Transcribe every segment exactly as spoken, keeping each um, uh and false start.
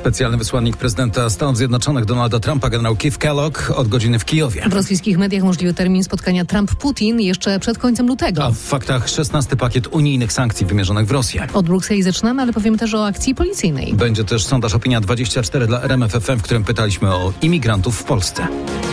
Specjalny wysłannik prezydenta Stanów Zjednoczonych Donalda Trumpa, generał Keith Kellogg, od godziny w Kijowie. W rosyjskich mediach możliwy termin spotkania Trump-Putin jeszcze przed końcem lutego. A w faktach szesnasty pakiet unijnych sankcji wymierzonych w Rosję. Od Brukseli zaczynamy, ale powiem też o akcji policyjnej. Będzie też sondaż Opinia dwadzieścia cztery dla R M F F M, w którym pytaliśmy o imigrantów w Polsce.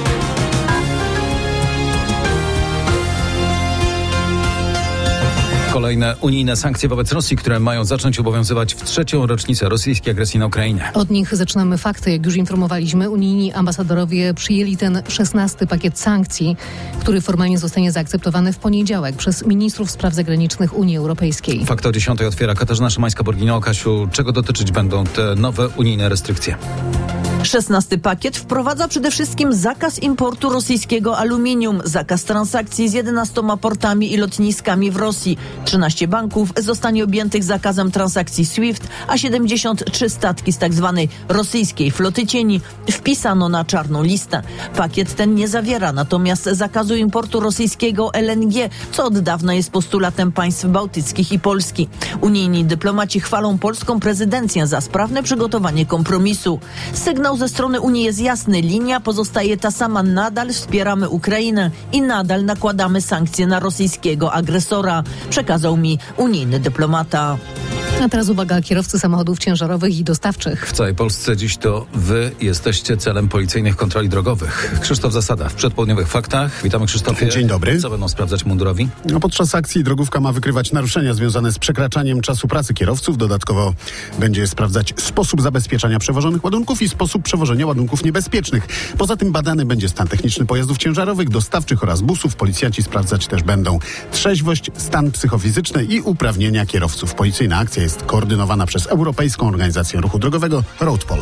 Kolejne unijne sankcje wobec Rosji, które mają zacząć obowiązywać w trzecią rocznicę rosyjskiej agresji na Ukrainę. Od nich zaczynamy fakty. Jak już informowaliśmy, unijni ambasadorowie przyjęli ten szesnasty pakiet sankcji, który formalnie zostanie zaakceptowany w poniedziałek przez ministrów spraw zagranicznych Unii Europejskiej. Fakty o dziesiątej otwiera Katarzyna Szymańska-Borgino. Kasiu, czego dotyczyć będą te nowe unijne restrykcje? szesnasty pakiet wprowadza przede wszystkim zakaz importu rosyjskiego aluminium, zakaz transakcji z jedenastoma portami i lotniskami w Rosji. trzynaście banków zostanie objętych zakazem transakcji SWIFT, a siedemdziesiąt trzy statki z tzw. rosyjskiej floty cieni wpisano na czarną listę. Pakiet ten nie zawiera natomiast zakazu importu rosyjskiego L N G, co od dawna jest postulatem państw bałtyckich i Polski. Unijni dyplomaci chwalą polską prezydencję za sprawne przygotowanie kompromisu. Sygnał ze strony Unii jest jasny. Linia pozostaje ta sama. Nadal wspieramy Ukrainę i nadal nakładamy sankcje na rosyjskiego agresora, przekazał mi unijny dyplomata. A teraz uwaga, kierowcy samochodów ciężarowych i dostawczych. W całej Polsce dziś to wy jesteście celem policyjnych kontroli drogowych. Krzysztof Zasada w przedpołudniowych faktach. Witamy, Krzysztofie. Dzień dobry. Co będą sprawdzać mundurowi? No, podczas akcji drogówka ma wykrywać naruszenia związane z przekraczaniem czasu pracy kierowców. Dodatkowo będzie sprawdzać sposób zabezpieczania przewożonych ładunków i sposób przewożenia ładunków niebezpiecznych. Poza tym badany będzie stan techniczny pojazdów ciężarowych, dostawczych oraz busów. Policjanci sprawdzać też będą trzeźwość, stan psychofizyczny i uprawnienia kierowców. Policyjna akcja jest koordynowana przez Europejską Organizację Ruchu Drogowego RoadPol.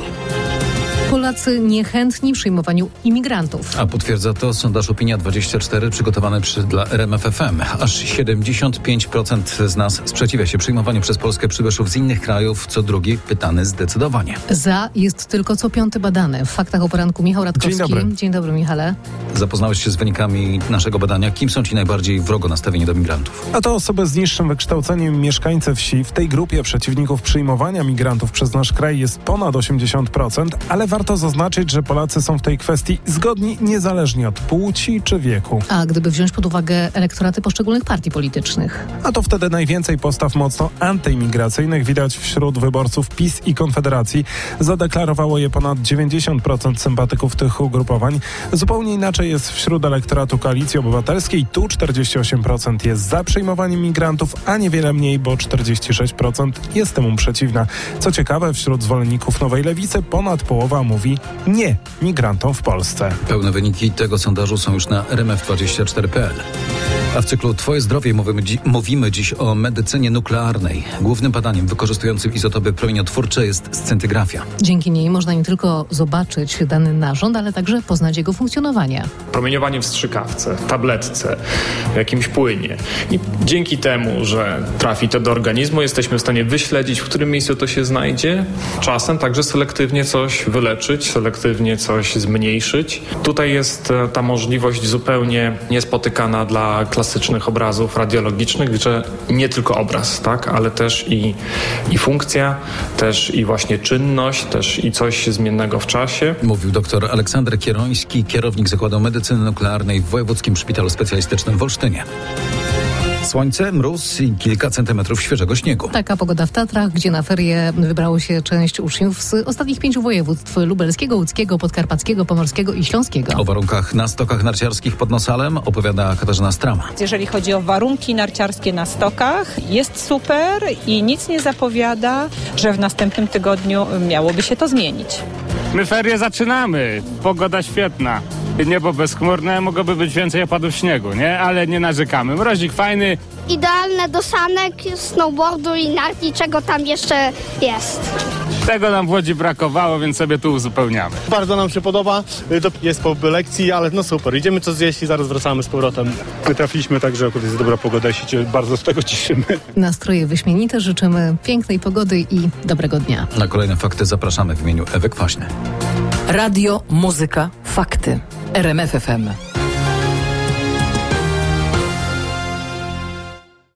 Polacy niechętni przyjmowaniu imigrantów. A potwierdza to sondaż Opinia dwadzieścia cztery przygotowany przy, dla R M F F M. Aż siedemdziesiąt pięć procent z nas sprzeciwia się przyjmowaniu przez Polskę przybyszów z innych krajów, co drugi pytany zdecydowanie. Za jest tylko co piąty badany. W faktach o poranku Michał Radkowski. Dzień dobry. Dzień dobry, Michale. Zapoznałeś się z wynikami naszego badania. Kim są ci najbardziej wrogo nastawieni do migrantów? A to osoby z niższym wykształceniem, mieszkańcy wsi. W tej grupie przeciwników przyjmowania migrantów przez nasz kraj jest ponad osiemdziesiąt procent, ale warto zaznaczyć, że Polacy są w tej kwestii zgodni niezależnie od płci czy wieku. A gdyby wziąć pod uwagę elektoraty poszczególnych partii politycznych? A to wtedy najwięcej postaw mocno antyimigracyjnych widać wśród wyborców PiS i Konfederacji. Zadeklarowało je ponad dziewięćdziesiąt procent sympatyków tych ugrupowań. Zupełnie inaczej jest wśród elektoratu Koalicji Obywatelskiej. Tu czterdzieści osiem procent jest za przyjmowaniem migrantów, a niewiele mniej, bo czterdzieści sześć procent jest temu przeciwna. Co ciekawe, wśród zwolenników Nowej Lewicy ponad połowa mówi nie migrantom w Polsce. Pełne wyniki tego sondażu są już na R M F dwadzieścia cztery kropka p l. A w cyklu Twoje zdrowie mówimy, dzi- mówimy dziś o medycynie nuklearnej. Głównym badaniem wykorzystującym izotopy promieniotwórcze jest scintygrafia. Dzięki niej można nie tylko zobaczyć dany narząd, ale także poznać jego funkcjonowanie. Promieniowanie w strzykawce, tabletce, w jakimś płynie. I dzięki temu, że trafi to do organizmu, jesteśmy w stanie wyśledzić, w którym miejscu to się znajdzie. Czasem także selektywnie coś wyleczyć, selektywnie coś zmniejszyć. Tutaj jest ta możliwość zupełnie niespotykana dla klasycznych obrazów radiologicznych, że nie tylko obraz, tak, ale też i, i funkcja, też i właśnie czynność, też i coś zmiennego w czasie. Mówił dr Aleksander Kieroński, kierownik Zakładu Medycyny Nuklearnej w Wojewódzkim Szpitalu Specjalistycznym w Olsztynie. Słońce, mróz i kilka centymetrów świeżego śniegu. Taka pogoda w Tatrach, gdzie na ferie wybrało się część uczniów z ostatnich pięciu województw: lubelskiego, łódzkiego, podkarpackiego, pomorskiego i śląskiego. O warunkach na stokach narciarskich pod Nosalem opowiada Katarzyna Strama. Jeżeli chodzi o warunki narciarskie na stokach, jest super i nic nie zapowiada, że w następnym tygodniu miałoby się to zmienić. My ferie zaczynamy, pogoda świetna. Niebo bezchmurne, mogłoby być więcej opadów śniegu, nie? Ale nie narzekamy. Mrozik fajny. Idealne do sanek, snowboardu i narty, czego tam jeszcze jest. Tego nam w Łodzi brakowało, więc sobie tu uzupełniamy. Bardzo nam się podoba, to jest po lekcji, ale no super. Idziemy coś zjeść i zaraz wracamy z powrotem. My trafiliśmy tak, że akurat jest dobra pogoda i się bardzo z tego cieszymy. Nastroje wyśmienite, życzymy pięknej pogody i dobrego dnia. Na kolejne fakty zapraszamy w imieniu Ewy Kwaśny. Radio, muzyka, fakty. R M F F M.